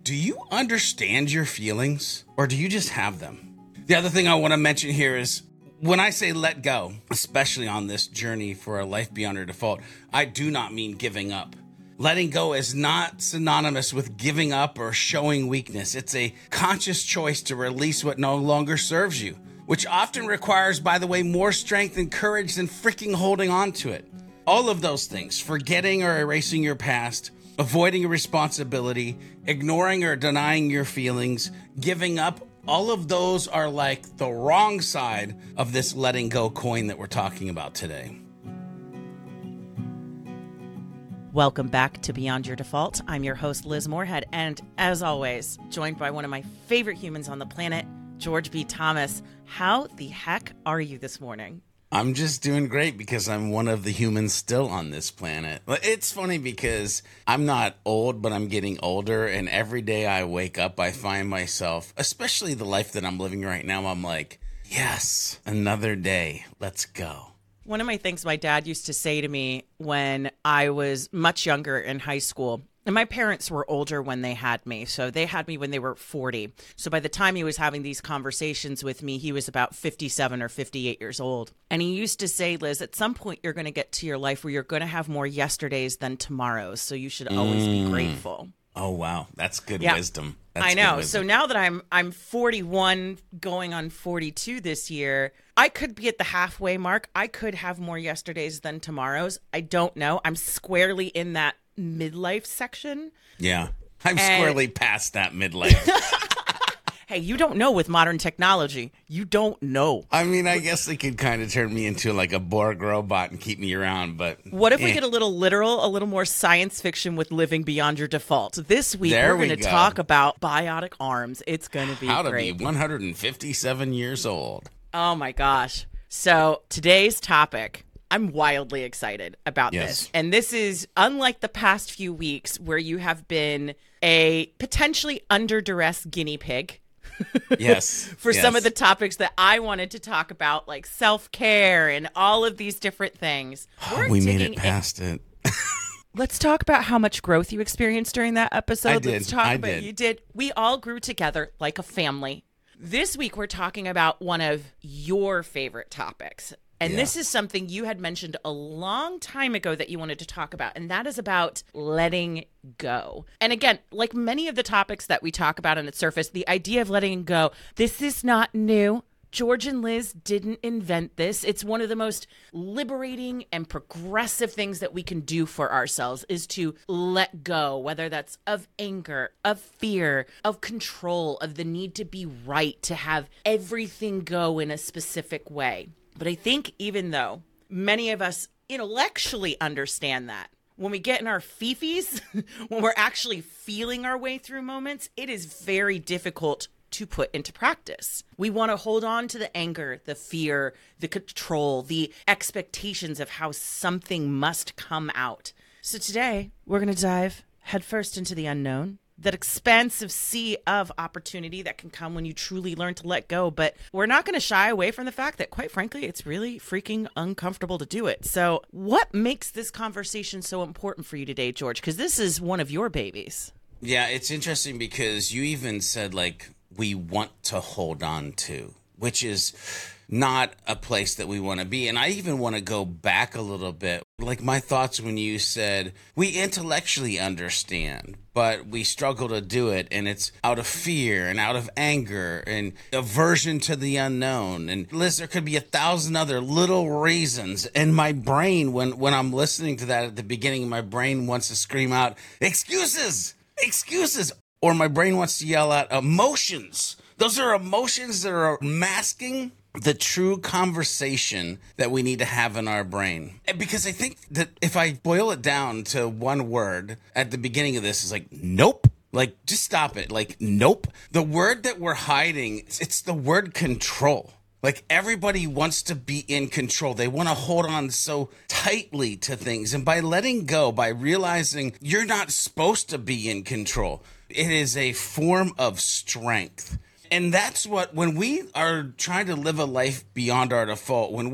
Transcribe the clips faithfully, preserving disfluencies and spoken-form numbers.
Do you understand your feelings, or do you just have them? The other thing I want to mention here is when I say let go, especially on this journey for a life beyond our default, I do not mean giving up. Letting go is not synonymous with giving up or showing weakness. It's a conscious choice to release what no longer serves you, which often requires, by the way, more strength and courage than freaking holding on to it. All of those things, forgetting or erasing your past, avoiding a responsibility, ignoring or denying your feelings, giving up, all of those are like the wrong side of this letting go coin that we're talking about today. Welcome back to Beyond Your Default. I'm your host, Liz Moorhead, and as always, joined by one of my favorite humans on the planet, George B. Thomas. How the heck are you this morning? I'm just doing great because I'm one of the humans still on this planet. It's funny because I'm not old, but I'm getting older. And every day I wake up, I find myself, especially the life that I'm living right now, I'm like, yes, another day. Let's go. One of my things my dad used to say to me when I was much younger in high school, and my parents were older when they had me. So they had me when they were forty. So by the time he was having these conversations with me, he was about fifty-seven or fifty-eight years old. And he used to say, Liz, at some point you're going to get to your life where you're going to have more yesterdays than tomorrows. So you should always mm. be grateful. Oh, wow. That's good yeah. wisdom. That's I know. Wisdom. So now that I'm I'm forty-one going on forty-two this year, I could be at the halfway mark. I could have more yesterdays than tomorrows. I don't know. I'm squarely in that midlife section. Yeah. I'm and... squarely past that midlife. Hey, you don't know with modern technology. You don't know. I mean, I guess they could kind of turn me into like a Borg robot and keep me around, but... What if eh. we get a little literal, a little more science fiction with living beyond your default? This week, there we're we going to go. talk about biotic arms. It's going to be How to great. be one hundred fifty-seven years old. Oh, my gosh. So today's topic... I'm wildly excited about yes. this. And this is unlike the past few weeks where you have been a potentially under duress guinea pig. Yes. For yes. some of the topics that I wanted to talk about, like self-care and all of these different things. We're we made it past in- it. Let's talk about how much growth you experienced during that episode. I did. Let's talk I about did. You did. We all grew together like a family. This week, we're talking about one of your favorite topics. And yeah. this is something you had mentioned a long time ago that you wanted to talk about, and that is about letting go. And again, like many of the topics that we talk about on its surface, the idea of letting go, this is not new. George and Liz didn't invent this. It's one of the most liberating and progressive things that we can do for ourselves is to let go, whether that's of anger, of fear, of control, of the need to be right, to have everything go in a specific way. But I think even though many of us intellectually understand that, when we get in our fifis, when we're actually feeling our way through moments, it is very difficult to put into practice. We want to hold on to the anger, the fear, the control, the expectations of how something must come out. So today, we're going to dive headfirst into the unknown. That expansive sea of opportunity that can come when you truly learn to let go. But we're not going to shy away from the fact that, quite frankly, it's really freaking uncomfortable to do it. So what makes this conversation so important for you today, George? Because this is one of your babies. Yeah, it's interesting because you even said, like, we want to hold on to, which is not a place that we want to be. And I even want to go back a little bit. Like my thoughts when you said, we intellectually understand, but we struggle to do it. And it's out of fear and out of anger and aversion to the unknown. And Liz, there could be a thousand other little reasons. And my brain, when, when I'm listening to that at the beginning, my brain wants to scream out, excuses, excuses. Or my brain wants to yell out emotions. Those are emotions that are masking the true conversation that we need to have in our brain. And because I think that if I boil it down to one word at the beginning of this is like, nope. Like, just stop it. Like, nope. The word that we're hiding, it's, it's the word control. Like, everybody wants to be in control. They want to hold on so tightly to things. And by letting go, by realizing you're not supposed to be in control, it is a form of strength. And that's what, when we are trying to live a life beyond our default, when we're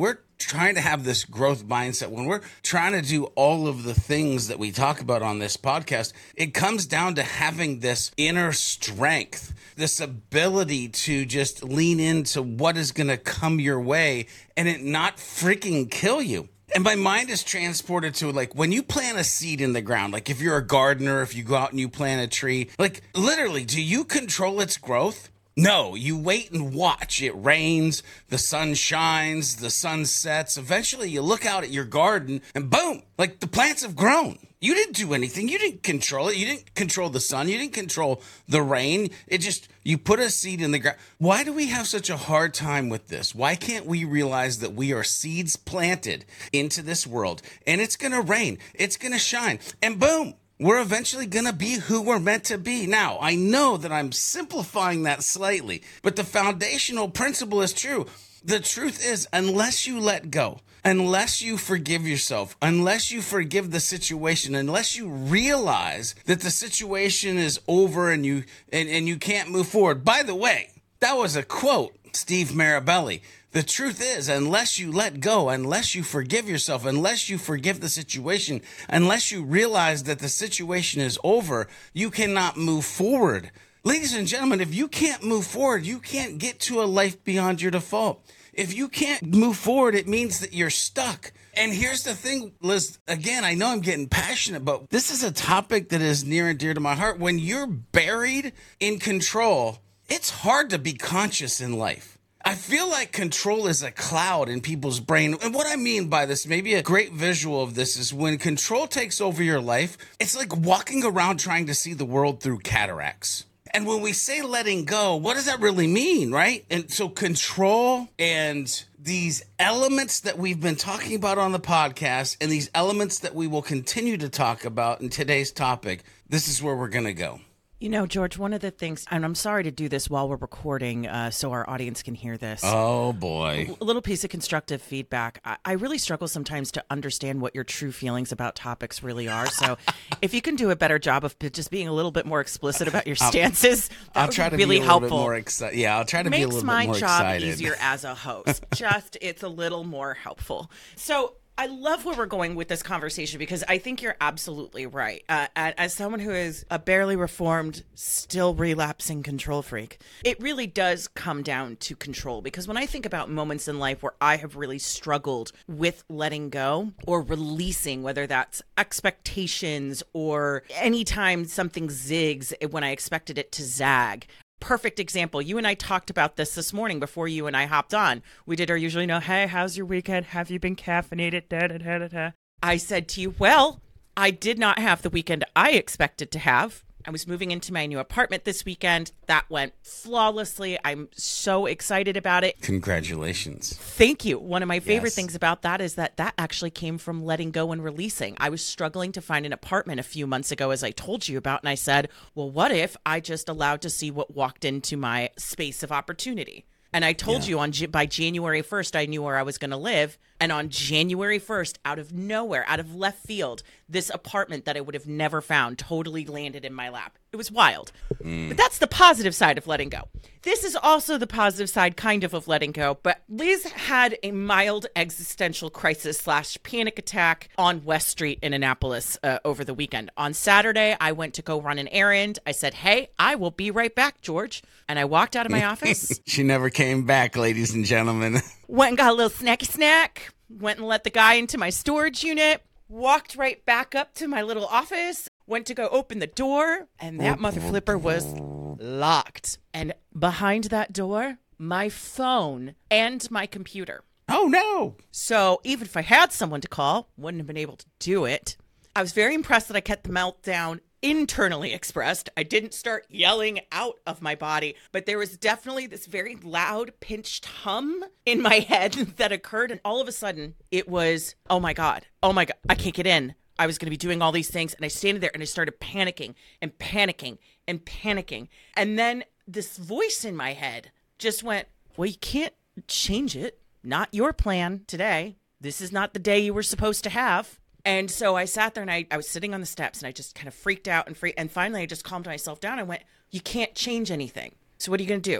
trying to have this growth mindset, when we're trying to do all of the things that we talk about on this podcast, it comes down to having this inner strength, this ability to just lean into what is going to come your way and it not freaking kill you. And my mind is transported to, like, when you plant a seed in the ground, like if you're a gardener, if you go out and you plant a tree, like literally, do you control its growth? No, you wait and watch. It rains, the sun shines, the sun sets. Eventually you look out at your garden and boom, like the plants have grown. You didn't do anything. You didn't control it. You didn't control the sun. You didn't control the rain. It just, you put a seed in the ground. Why do we have such a hard time with this? Why can't we realize that we are seeds planted into this world and it's going to rain, it's going to shine, and boom, we're eventually going to be who we're meant to be. Now, I know that I'm simplifying that slightly, but the foundational principle is true. The truth is, unless you let go, unless you forgive yourself, unless you forgive the situation, unless you realize that the situation is over and you and, and you can't move forward. By the way, that was a quote, Steve Marabelli. The truth is, unless you let go, unless you forgive yourself, unless you forgive the situation, unless you realize that the situation is over, you cannot move forward. Ladies and gentlemen, if you can't move forward, you can't get to a life beyond your default. If you can't move forward, it means that you're stuck. And here's the thing, Liz, again, I know I'm getting passionate, but this is a topic that is near and dear to my heart. When you're buried in control, it's hard to be conscious in life. I feel like control is a cloud in people's brain. And what I mean by this, maybe a great visual of this, is when control takes over your life, it's like walking around trying to see the world through cataracts. And when we say letting go, what does that really mean, right? And so control and these elements that we've been talking about on the podcast and these elements that we will continue to talk about in today's topic, this is where we're going to go. You know, George, one of the things, and I'm sorry to do this while we're recording uh, so our audience can hear this. Oh, boy. A little piece of constructive feedback. I, I really struggle sometimes to understand what your true feelings about topics really are. So if you can do a better job of just being a little bit more explicit about your stances, that I'll would try be to really be a little helpful. bit more excited. Yeah, I'll try to Makes be a little bit more my job excited. easier as a host. Just, it's a little more helpful. So I love where we're going with this conversation because I think you're absolutely right. Uh, as someone who is a barely reformed, still relapsing control freak, it really does come down to control. Because when I think about moments in life where I have really struggled with letting go or releasing, whether that's expectations or anytime something zigs when I expected it to zag. Perfect example. You and I talked about this this morning before you and I hopped on. We did our usual, you know, hey, how's your weekend? Have you been caffeinated? Da, da, da, da, da. I said to you, well, I did not have the weekend I expected to have. I was moving into my new apartment this weekend. That went flawlessly. I'm so excited about it. Congratulations. Thank you. One of my favorite Yes. things about that is that that actually came from letting go and releasing. I was struggling to find an apartment a few months ago, as I told you about, and I said, well, what if I just allowed to see what walked into my space of opportunity? And I told Yeah. you on by January first, I knew where I was going to live. And on January first, out of nowhere, out of left field, this apartment that I would have never found totally landed in my lap. It was wild. Mm. But that's the positive side of letting go. This is also the positive side, kind of, of letting go. But Liz had a mild existential crisis slash panic attack on West Street in Annapolis uh, over the weekend. On Saturday, I went to go run an errand. I said, hey, I will be right back, George. And I walked out of my office. She never came back, ladies and gentlemen. Went and got a little snacky snack. Went and let the guy into my storage unit. Walked right back up to my little office. Went to go open the door. And that mother flipper was locked. And behind that door, my phone and my computer. Oh, no. So even if I had someone to call, wouldn't have been able to do it. I was very impressed that I kept the meltdown internally expressed. I didn't start yelling out of my body, but there was definitely this very loud, pinched hum in my head that occurred. And all of a sudden it was, oh my God, oh my God, I can't get in. I was going to be doing all these things. And I stayed there and I started panicking and panicking and panicking. And then this voice in my head just went, well, you can't change it. Not your plan today. This is not the day you were supposed to have. And so I sat there and I, I was sitting on the steps and I just kind of freaked out and free. And finally I just calmed myself down. I went, you can't change anything. So what are you going to do?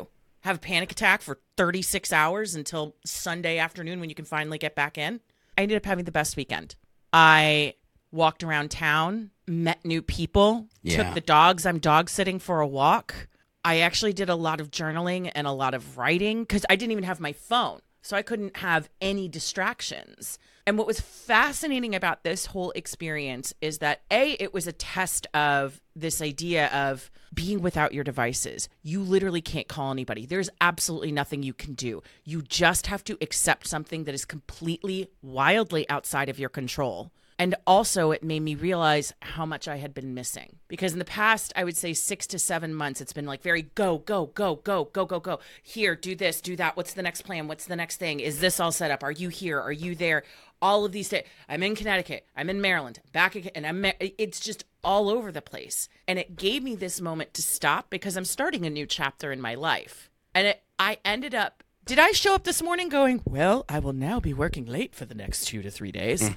have a panic attack for thirty-six hours until Sunday afternoon when you can finally get back in. I ended up having the best weekend. I walked around town, met new people, Yeah. took the dogs. I'm dog sitting for a walk. I actually did a lot of journaling and a lot of writing because I didn't even have my phone. So I couldn't have any distractions. And what was fascinating about this whole experience is that A, it was a test of this idea of being without your devices. You literally can't call anybody. There's absolutely nothing you can do. You just have to accept something that is completely, wildly outside of your control. And also, it made me realize how much I had been missing. Because in the past, I would say six to seven months, it's been like very go, go, go, go, go, go, go. Here, do this, do that. What's the next plan? What's the next thing? Is this all set up? Are you here? Are you there? All of these things. I'm in Connecticut. I'm in Maryland. Back again. And I'm, it's just all over the place. And it gave me this moment to stop because I'm starting a new chapter in my life. And it, I ended up Did I show up this morning going, well, I will now be working late for the next two to three days?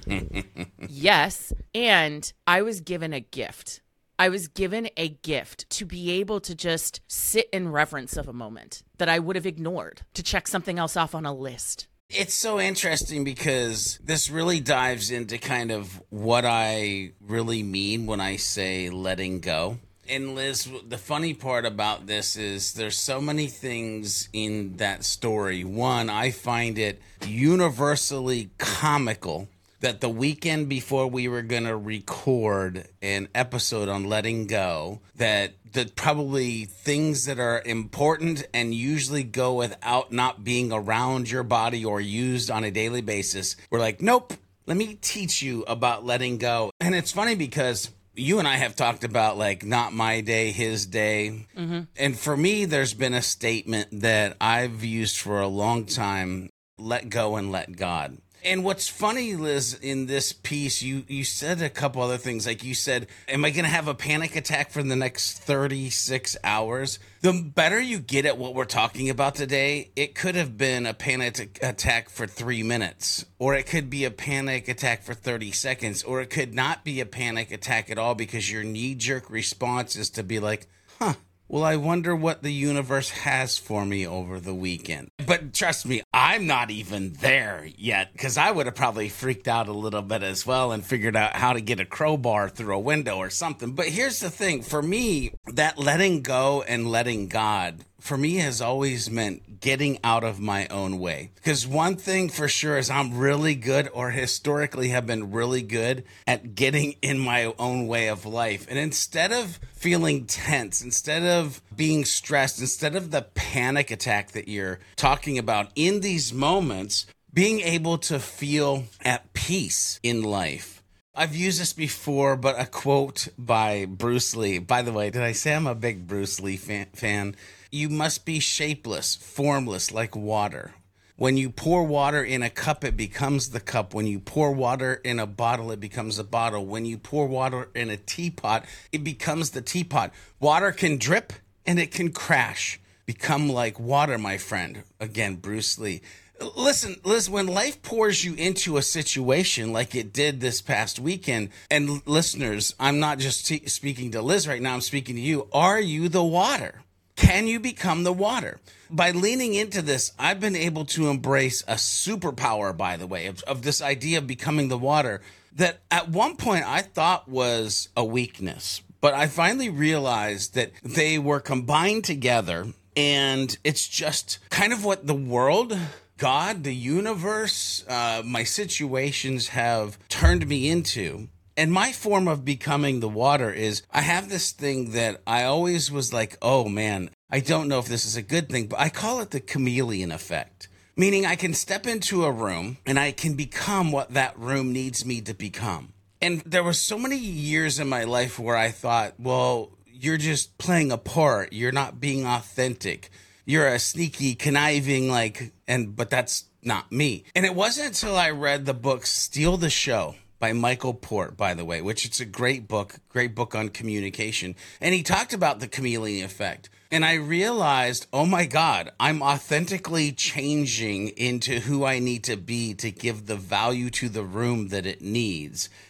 Yes. And I was given a gift. I was given a gift to be able to just sit in reverence of a moment that I would have ignored to check something else off on a list. It's so interesting because this really dives into kind of what I really mean when I say letting go. And Liz, the funny part about this is there's so many things in that story. One, I find it universally comical that the weekend before we were going to record an episode on letting go, that the probably things that are important and usually go without not being around your body or used on a daily basis, we're like, nope, let me teach you about letting go. And it's funny because you and I have talked about like not my day, his day. Mm-hmm. And for me, there's been a statement that I've used for a long time, let go and let God. And what's funny, Liz, in this piece, you, you said a couple other things. Like you said, am I going to have a panic attack for the next thirty-six hours? The better you get at what we're talking about today, it could have been a panic attack for three minutes, or it could be a panic attack for thirty seconds, or it could not be a panic attack at all because your knee-jerk response is to be like, huh. Well, I wonder what the universe has for me over the weekend. But trust me, I'm not even there yet because I would have probably freaked out a little bit as well and figured out how to get a crowbar through a window or something. But here's the thing. For me, that letting go and letting God, for me, has always meant getting out of my own way. Because one thing for sure is I'm really good, or historically have been really good, at getting in my own way of life. And instead of feeling tense, instead of being stressed, instead of the panic attack that you're talking about in these moments, being able to feel at peace in life. I've used this before, but a quote by Bruce Lee. By the way, did I say I'm a big Bruce Lee fan? fan? You must be shapeless, formless, like water. When you pour water in a cup, it becomes the cup. When you pour water in a bottle, it becomes a bottle. When you pour water in a teapot, it becomes the teapot. Water can drip and it can crash. Become like water, my friend. Again, Bruce Lee. Listen, Liz, when life pours you into a situation like it did this past weekend, and listeners, I'm not just t- speaking to Liz right now, I'm speaking to you. Are you the water? Can you become the water? By leaning into this, I've been able to embrace a superpower, by the way, of, of this idea of becoming the water that at one point I thought was a weakness. But I finally realized that they were combined together, and it's just kind of what the world, God, the universe, uh, my situations have turned me into. And my form of becoming the water is I have this thing that I always was like, oh man, I don't know if this is a good thing, but I call it the chameleon effect. Meaning I can step into a room and I can become what that room needs me to become. And there were so many years in my life where I thought, well, you're just playing a part. You're not being authentic. You're a sneaky, conniving, like, and but that's not me. And it wasn't until I read the book Steal the Show by Michael Port, by the way, which it's a great book, great book on communication. And he talked about the chameleon effect. And I realized, oh my God, I'm authentically changing into who I need to be to give the value to the room that it needs.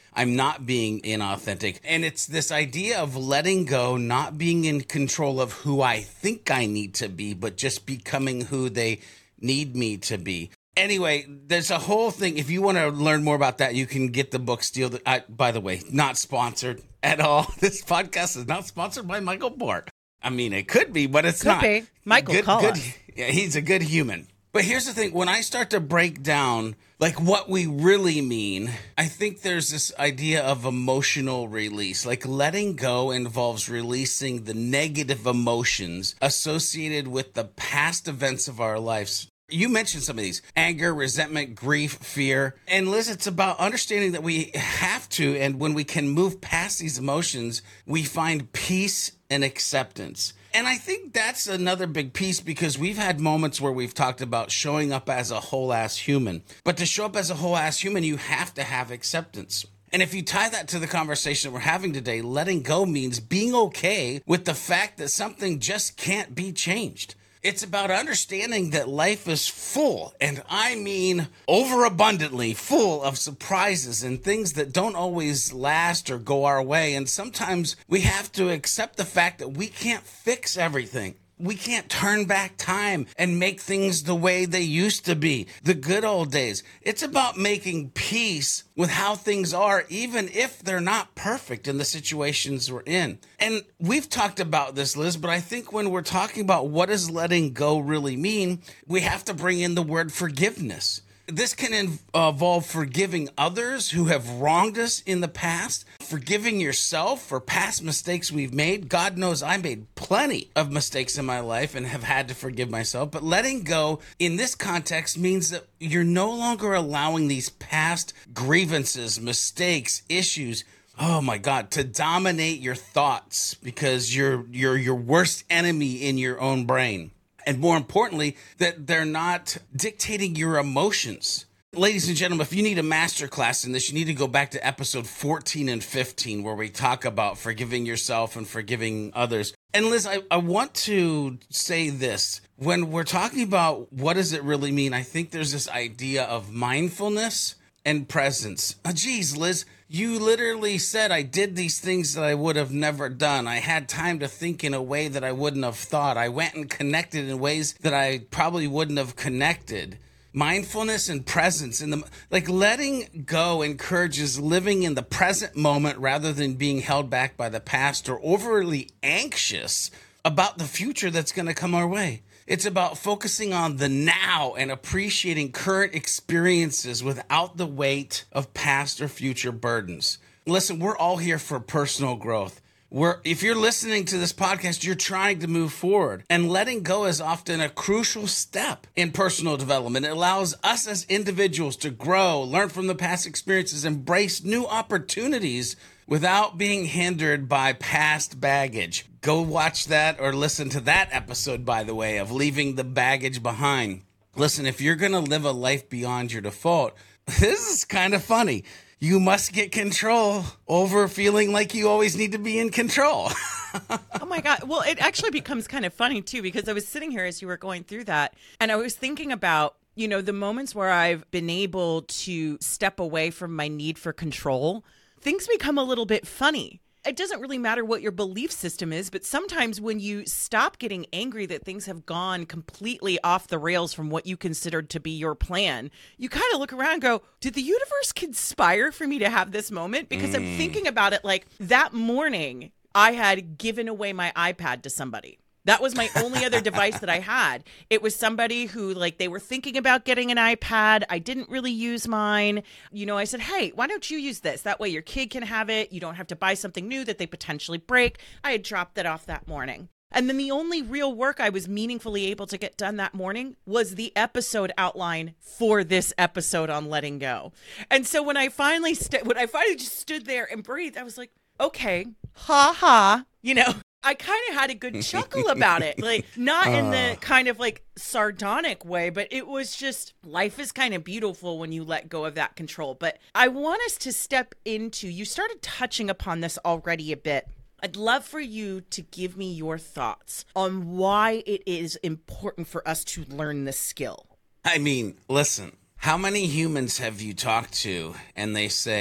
I'm not being inauthentic. And it's this idea of letting go, not being in control of who I think I need to be, but just becoming who they need me to be. Anyway, there's a whole thing. If you want to learn more about that, you can get the book Steal the... I, by the way, not sponsored at all. This podcast is not sponsored by Michael Bort. I mean, it could be, but it's could not. Be. Michael, good, call good, us. Yeah, he's a good human. But here's the thing. When I start to break down like what we really mean, I think there's this idea of emotional release. Like letting go involves releasing the negative emotions associated with the past events of our lives. You mentioned some of these: anger, resentment, grief, fear. And Liz, it's about understanding that we have to, and when we can move past these emotions, we find peace and acceptance. And I think that's another big piece, because we've had moments where we've talked about showing up as a whole ass human. But to show up as a whole ass human, you have to have acceptance. And if you tie that to the conversation we're having today, letting go means being okay with the fact that something just can't be changed. It's about understanding that life is full, and I mean overabundantly full of surprises and things that don't always last or go our way. And sometimes we have to accept the fact that we can't fix everything. We can't turn back time and make things the way they used to be, the good old days. It's about making peace with how things are, even if they're not perfect in the situations we're in. And we've talked about this, Liz, but I think when we're talking about what does letting go really mean, we have to bring in the word forgiveness. This can involve forgiving others who have wronged us in the past, forgiving yourself for past mistakes we've made. God knows I made plenty of mistakes in my life and have had to forgive myself. But letting go in this context means that you're no longer allowing these past grievances, mistakes, issues, oh my God, to dominate your thoughts, because you're you're your worst enemy in your own brain. And more importantly, that they're not dictating your emotions. Ladies and gentlemen, if you need a masterclass in this, you need to go back to episode fourteen and fifteen, where we talk about forgiving yourself and forgiving others. And Liz, I, I want to say this. When we're talking about what does it really mean, I think there's this idea of mindfulness and presence. Oh, geez, Liz, you literally said I did these things that I would have never done. I had time to think in a way that I wouldn't have thought. I went and connected in ways that I probably wouldn't have connected. Mindfulness and presence, and the like letting go encourages living in the present moment rather than being held back by the past or overly anxious about the future that's going to come our way. It's about focusing on the now and appreciating current experiences without the weight of past or future burdens. Listen, we're all here for personal growth. We're, if you're listening to this podcast, you're trying to move forward. And letting go is often a crucial step in personal development. It allows us as individuals to grow, learn from the past experiences, embrace new opportunities without being hindered by past baggage. Go watch that or listen to that episode, by the way, of leaving the baggage behind. Listen, if you're going to live a life beyond your default, this is kind of funny. You must get control over feeling like you always need to be in control. Oh my God. Well, it actually becomes kind of funny too, because I was sitting here as you were going through that, and I was thinking about, you know, the moments where I've been able to step away from my need for control. Things become a little bit funny. It doesn't really matter what your belief system is, but sometimes when you stop getting angry that things have gone completely off the rails from what you considered to be your plan, you kind of look around and go, did the universe conspire for me to have this moment? Because mm. I'm thinking about it like that morning, I had given away my iPad to somebody. That was my only other device that I had. It was somebody who, like, they were thinking about getting an iPad. I didn't really use mine. You know, I said, hey, why don't you use this? That way your kid can have it. You don't have to buy something new that they potentially break. I had dropped that off that morning. And then the only real work I was meaningfully able to get done that morning was the episode outline for this episode on letting go. And so when I finally st- when I finally just stood there and breathed, I was like, okay, ha ha, you know. I kind of had a good chuckle about it, like not uh. in the kind of like sardonic way, but it was just, life is kind of beautiful when you let go of that control. But I want us to step into, you started touching upon this already a bit. I'd love for you to give me your thoughts on why it is important for us to learn this skill. I mean, listen, how many humans have you talked to and they say,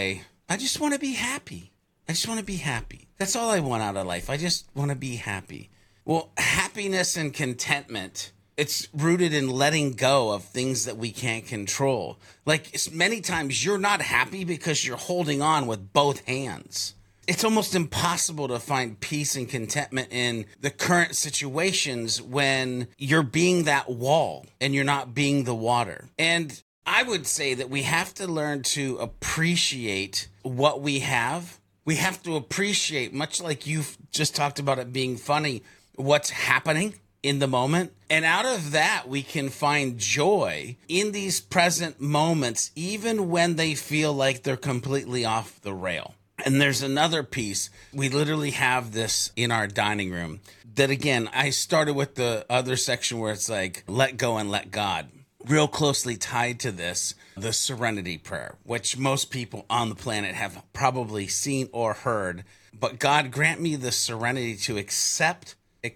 I just want to be happy. I just want to be happy. That's all I want out of life. I just want to be happy. Well, happiness and contentment, it's rooted in letting go of things that we can't control. Like it's many times you're not happy because you're holding on with both hands. It's almost impossible to find peace and contentment in the current situations when you're being that wall and you're not being the water. And I would say that we have to learn to appreciate what we have. We have to appreciate, much like you've just talked about it being funny, what's happening in the moment. And out of that, we can find joy in these present moments, even when they feel like they're completely off the rail. And there's another piece. We literally have this in our dining room that, again, I started with the other section where it's like, let go and let God. Real closely tied to this, the serenity prayer, which most people on the planet have probably seen or heard. But God, grant me the serenity to accept,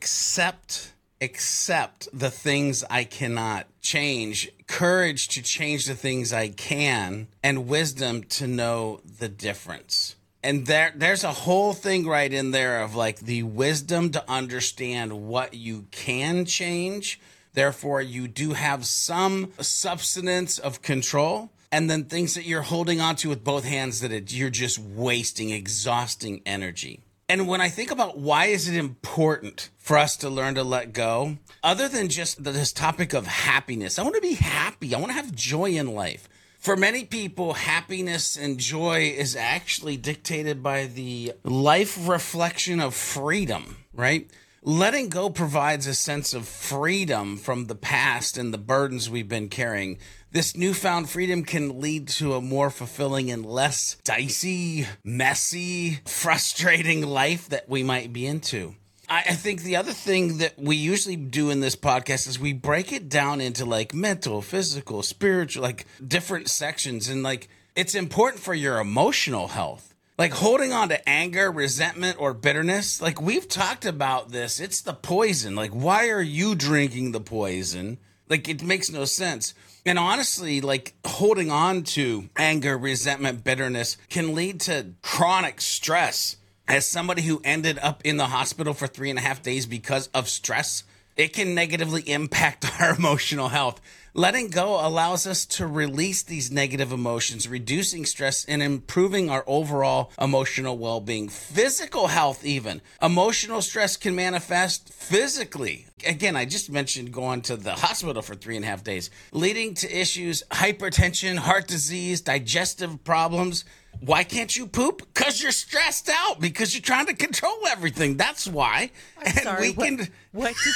accept, accept the things I cannot change, courage to change the things I can, and wisdom to know the difference. And there, there's a whole thing right in there of like the wisdom to understand what you can change. Therefore, you do have some substance of control, and then things that you're holding onto with both hands that it, you're just wasting, exhausting energy. And when I think about why is it important for us to learn to let go, other than just this topic of happiness, I want to be happy. I want to have joy in life. For many people, happiness and joy is actually dictated by the life reflection of freedom, right? Letting go provides a sense of freedom from the past and the burdens we've been carrying. This newfound freedom can lead to a more fulfilling and less dicey, messy, frustrating life that we might be into. I think the other thing that we usually do in this podcast is we break it down into like mental, physical, spiritual, like different sections. And like, it's important for your emotional health. Like holding on to anger, resentment, or bitterness. Like we've talked about this. It's the poison. Like, why are you drinking the poison? Like, it makes no sense. And honestly, like holding on to anger, resentment, bitterness can lead to chronic stress. As somebody who ended up in the hospital for three and a half days because of stress, it can negatively impact our emotional health. Letting go allows us to release these negative emotions, reducing stress and improving our overall emotional well-being. Physical health even. Emotional stress can manifest physically. Again, I just mentioned going to the hospital for three and a half days, leading to issues, hypertension, heart disease, digestive problems. Why can't you poop? Because you're stressed out, because you're trying to control everything. That's why. I'm and sorry, we what, can... what did...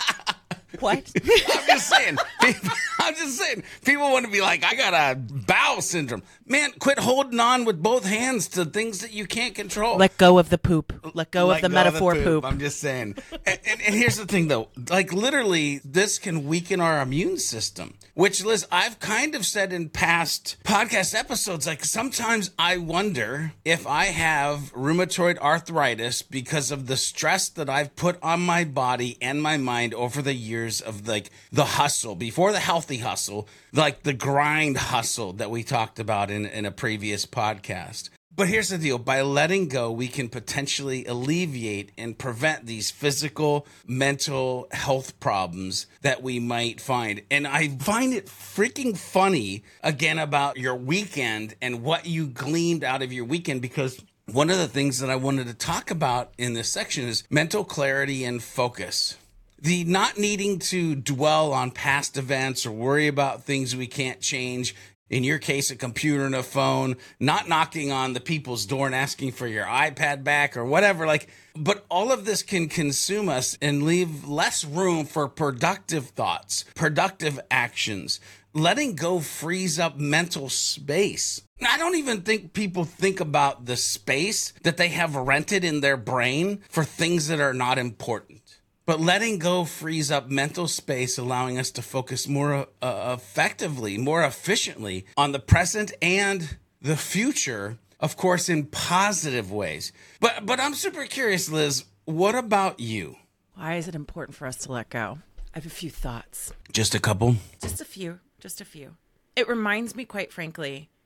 What? I'm just saying. I'm just saying. People want to be like, I got a bowel syndrome. Man, quit holding on with both hands to things that you can't control. Let go of the poop. Let go Let of the go metaphor of the poop. I'm just saying. and, and, and here's the thing, though. Like, literally, this can weaken our immune system, which, Liz, I've kind of said in past podcast episodes, like, sometimes I wonder if I have rheumatoid arthritis because of the stress that I've put on my body and my mind over the years of, like, the hustle, before the healthy hustle, like the grind hustle that we talked about in, in a previous podcast. But here's the deal. By letting go, we can potentially alleviate and prevent these physical, mental health problems that we might find. And I find it freaking funny, again, about your weekend and what you gleaned out of your weekend, because one of the things that I wanted to talk about in this section is mental clarity and focus. The not needing to dwell on past events or worry about things we can't change. In your case, a computer and a phone, not knocking on the people's door and asking for your iPad back or whatever. Like, but all of this can consume us and leave less room for productive thoughts, productive actions. Letting go frees up mental space. I don't even think people think about the space that they have rented in their brain for things that are not important. But letting go frees up mental space, allowing us to focus more uh, effectively, more efficiently on the present and the future, of course, in positive ways. But but I'm super curious, Liz, what about you? Why is it important for us to let go? I have a few thoughts. Just a couple? Just a few. Just a few. It reminds me, quite frankly,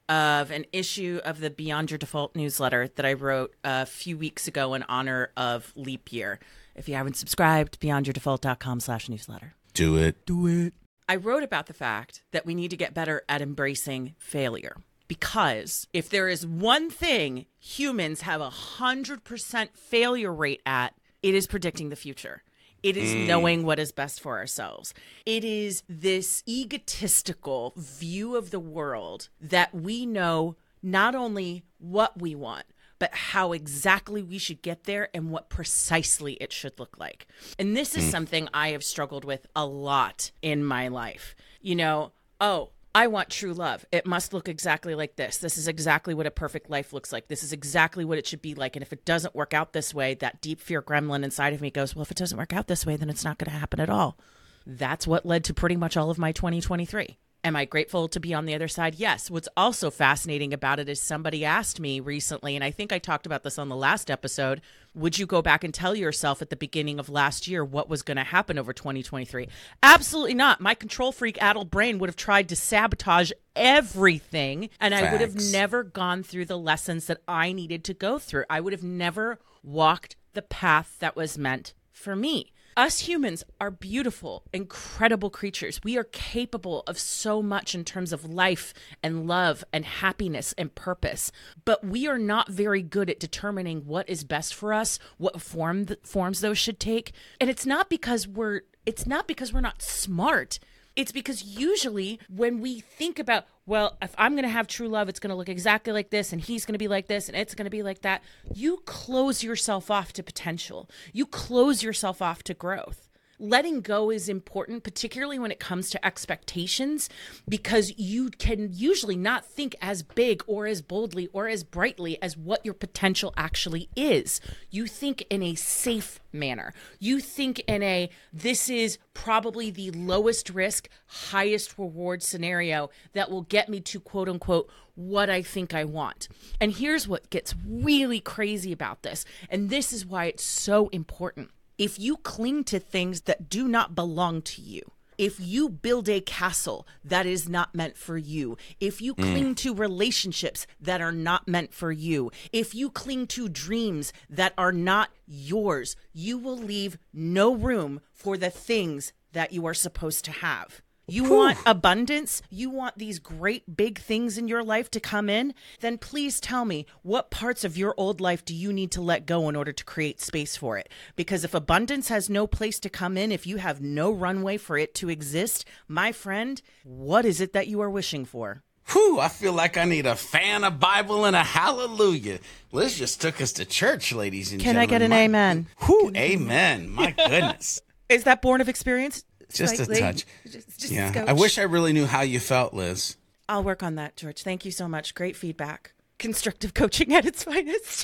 of an issue of the Beyond Your Default newsletter that I wrote a few weeks ago in honor of leap year. If you haven't subscribed, beyondyourdefault.com slash newsletter. Do it. Do it. I wrote about the fact that we need to get better at embracing failure. Because if there is one thing humans have a one hundred percent failure rate at, it is predicting the future. It is mm. knowing what is best for ourselves. It is this egotistical view of the world that we know not only what we want, but how exactly we should get there and what precisely it should look like. And this is mm. something I have struggled with a lot in my life. You know, oh, I want true love. It must look exactly like this. This is exactly what a perfect life looks like. This is exactly what it should be like. And if it doesn't work out this way, that deep fear gremlin inside of me goes, well, if it doesn't work out this way, then it's not going to happen at all. That's what led to pretty much all of my twenty twenty-three. Am I grateful to be on the other side? Yes. What's also fascinating about it is somebody asked me recently, and I think I talked about this on the last episode, would you go back and tell yourself at the beginning of last year what was going to happen over twenty twenty-three? Absolutely not. My control freak addled brain would have tried to sabotage everything, and Facts. I would have never gone through the lessons that I needed to go through. I would have never walked the path that was meant for me. Us humans are beautiful, incredible creatures. We are capable of so much in terms of life and love and happiness and purpose, but we are not very good at determining what is best for us, what form th- forms those should take. And it's not because we're it's not because we're not smart. It's because usually when we think about, well, if I'm going to have true love, it's going to look exactly like this, and he's going to be like this, and it's going to be like that. You close yourself off to potential. You close yourself off to growth. Letting go is important, particularly when it comes to expectations, because you can usually not think as big or as boldly or as brightly as what your potential actually is. You think in a safe manner. You think in a, this is probably the lowest risk, highest reward scenario that will get me to quote unquote what I think I want. And here's what gets really crazy about this. And this is why it's so important. If you cling to things that do not belong to you, if you build a castle that is not meant for you, if you cling mm. to relationships that are not meant for you, if you cling to dreams that are not yours, you will leave no room for the things that you are supposed to have. You Whew. want abundance? You want these great big things in your life to come in? Then please tell me, what parts of your old life do you need to let go in order to create space for it? Because if abundance has no place to come in, if you have no runway for it to exist, my friend, what is it that you are wishing for? Whew, I feel like I need a fan, a Bible, and a hallelujah. Liz just took us to church, ladies and Can gentlemen. Can I get an My, amen? Whew, amen. My goodness. Is that born of experience? Just Slightly. a touch. Just, just yeah. a I wish I really knew how you felt, Liz. I'll work on that, George. Thank you so much. Great feedback. Constructive coaching at its finest.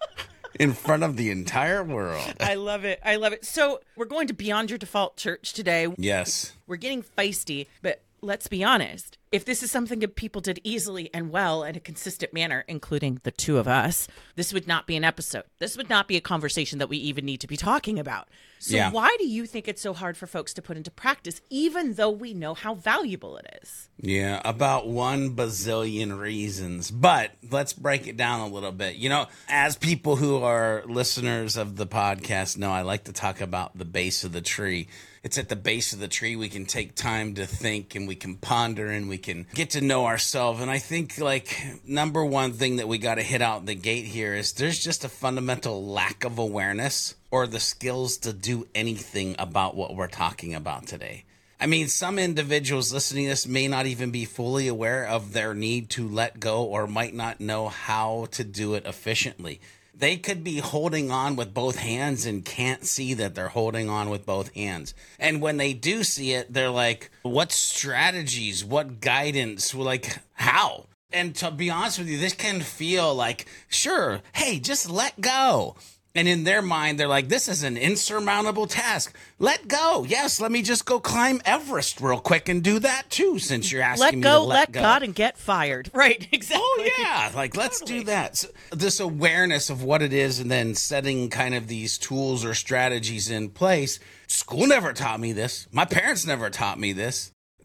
In front of the entire world. I love it. I love it. So we're going to Beyond Your Default Church today. Yes. We're getting feisty, but let's be honest. If this is something that people did easily and well in a consistent manner, including the two of us, this would not be an episode. This would not be a conversation that we even need to be talking about. So yeah. Why do you think it's so hard for folks to put into practice, even though we know how valuable it is? Yeah, about one bazillion reasons. But let's break it down a little bit. You know, as people who are listeners of the podcast know, I like to talk about the base of the tree. It's at the base of the tree we can take time to think, and we can ponder, and we can get to know ourselves. And I think, like, number one thing that we got to hit out the gate here is there's just a fundamental lack of awareness or the skills to do anything about what we're talking about today. I mean, some individuals listening to this may not even be fully aware of their need to let go, or might not know how to do it efficiently. They could be holding on with both hands and can't see that they're holding on with both hands. And when they do see it, they're like, what strategies, what guidance, like how? And to be honest with you, this can feel like, sure, hey, just let go. And in their mind, they're like, this is an insurmountable task. Let go. Yes, let me just go climb Everest real quick and do that too, since you're asking let me go, to let, let go. God and get fired. Right, exactly. Oh, yeah. Like, let's totally. do that. So, this awareness of what it is, and then setting kind of these tools or strategies in place. School never taught me this. My parents never taught me this.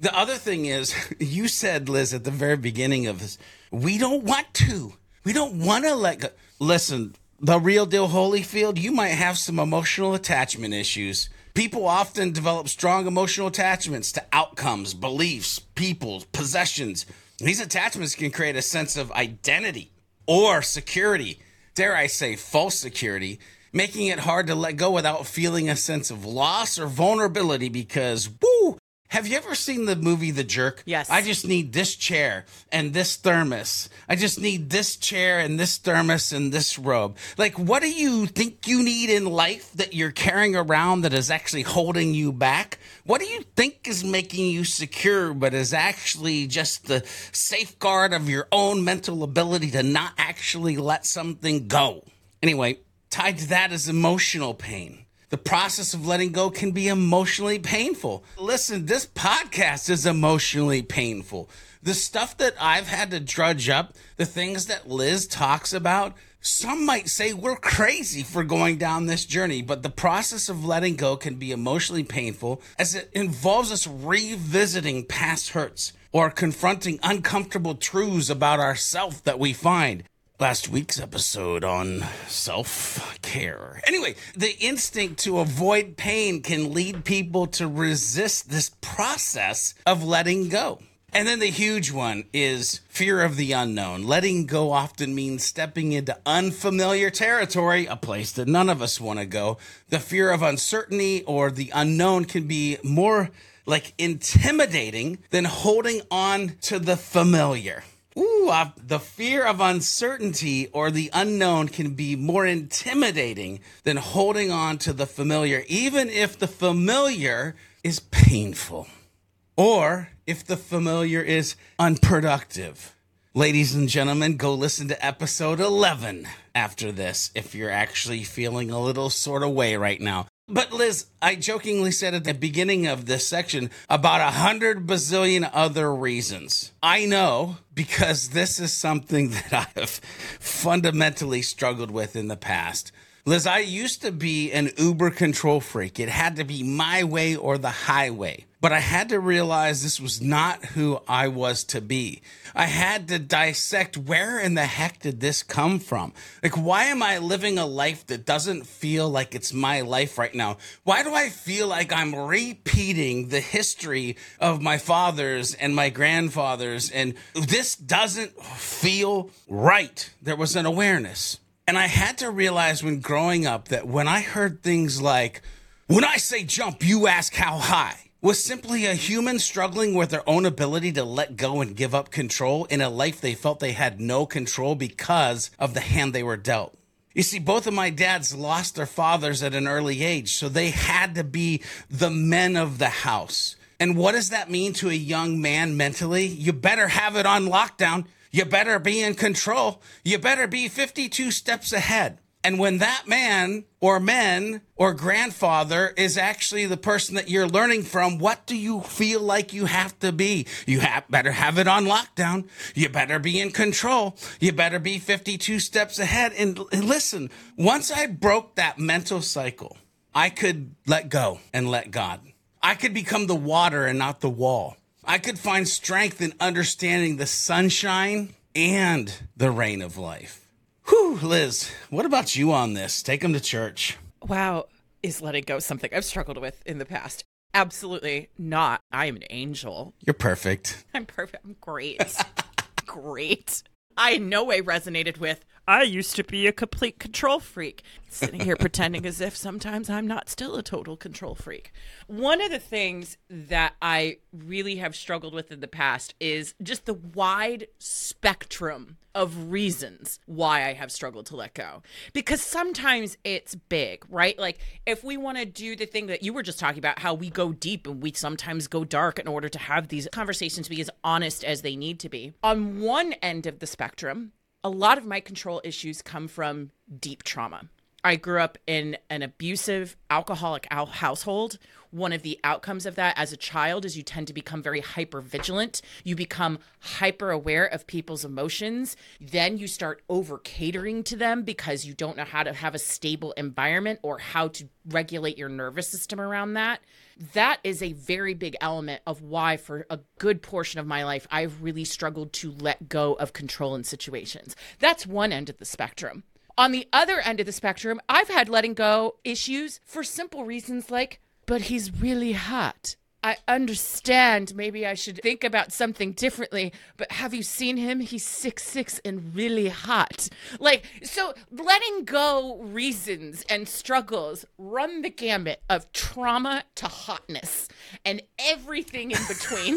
The other thing is, you said, Liz, at the very beginning of this, we don't want to. We don't want to let go. Listen, the real deal Holyfield, you might have some emotional attachment issues. People often develop strong emotional attachments to outcomes, beliefs, people, possessions. These attachments can create a sense of identity or security, dare I say false security, making it hard to let go without feeling a sense of loss or vulnerability because, woo, have you ever seen the movie The Jerk? Yes. I just need this chair and this thermos. I just need this chair and this thermos and this robe. Like, what do you think you need in life that you're carrying around that is actually holding you back? What do you think is making you secure but is actually just the safeguard of your own mental ability to not actually let something go? Anyway, tied to that is emotional pain. The process of letting go can be emotionally painful. Listen, this podcast is emotionally painful. The stuff that I've had to drudge up, the things that Liz talks about, some might say we're crazy for going down this journey, but the process of letting go can be emotionally painful as it involves us revisiting past hurts or confronting uncomfortable truths about ourselves that we find. Last week's episode on self-care. Anyway, the instinct to avoid pain can lead people to resist this process of letting go. And then the huge one is fear of the unknown. Letting go often means stepping into unfamiliar territory, a place that none of us want to go. The fear of uncertainty or the unknown can be more like intimidating than holding on to the familiar. Ooh, uh, the fear of uncertainty or the unknown can be more intimidating than holding on to the familiar, even if the familiar is painful or if the familiar is unproductive. Ladies and gentlemen, go listen to episode eleven after this if you're actually feeling a little sort of way right now. But Liz, I jokingly said at the beginning of this section about a hundred bazillion other reasons. I know because this is something that I have fundamentally struggled with in the past. Liz, I used to be an uber control freak. It had to be my way or the highway. But I had to realize this was not who I was to be. I had to dissect where in the heck did this come from? Like, why am I living a life that doesn't feel like it's my life right now? Why do I feel like I'm repeating the history of my fathers and my grandfathers? And this doesn't feel right. There was an awareness. And I had to realize when growing up that when I heard things like, when I say jump, you ask how high, was simply a human struggling with their own ability to let go and give up control in a life they felt they had no control because of the hand they were dealt. You see, both of my dads lost their fathers at an early age, so they had to be the men of the house. And what does that mean to a young man mentally? You better have it on lockdown. You better be in control. You better be fifty-two steps ahead. And when that man or men or grandfather is actually the person that you're learning from, what do you feel like you have to be? You have, better have it on lockdown. You better be in control. You better be fifty-two steps ahead. And, and listen, once I broke that mental cycle, I could let go and let God. I could become the water and not the wall. I could find strength in understanding the sunshine and the rain of life. Whew, Liz, what about you on this? Take them to church. Wow. Is letting go something I've struggled with in the past? Absolutely not. I am an angel. You're perfect. I'm perfect. I'm great. Great. I in no way resonated with, I used to be a complete control freak. Sitting here pretending as if sometimes I'm not still a total control freak. One of the things that I really have struggled with in the past is just the wide spectrum of reasons why I have struggled to let go. Because sometimes it's big, right? Like if we want to do the thing that you were just talking about, how we go deep and we sometimes go dark in order to have these conversations be as honest as they need to be. On one end of the spectrum, a lot of my control issues come from deep trauma. I grew up in an abusive, alcoholic al- household. One of the outcomes of that as a child is you tend to become very hyper vigilant. You become hyper aware of people's emotions. Then you start over catering to them because you don't know how to have a stable environment or how to regulate your nervous system around that. That is a very big element of why for a good portion of my life, I've really struggled to let go of control in situations. That's one end of the spectrum. On the other end of the spectrum, I've had letting go issues for simple reasons like, but he's really hot. I understand maybe I should think about something differently, but have you seen him? He's six six and really hot. Like, so letting go reasons and struggles run the gamut of trauma to hotness and everything in between.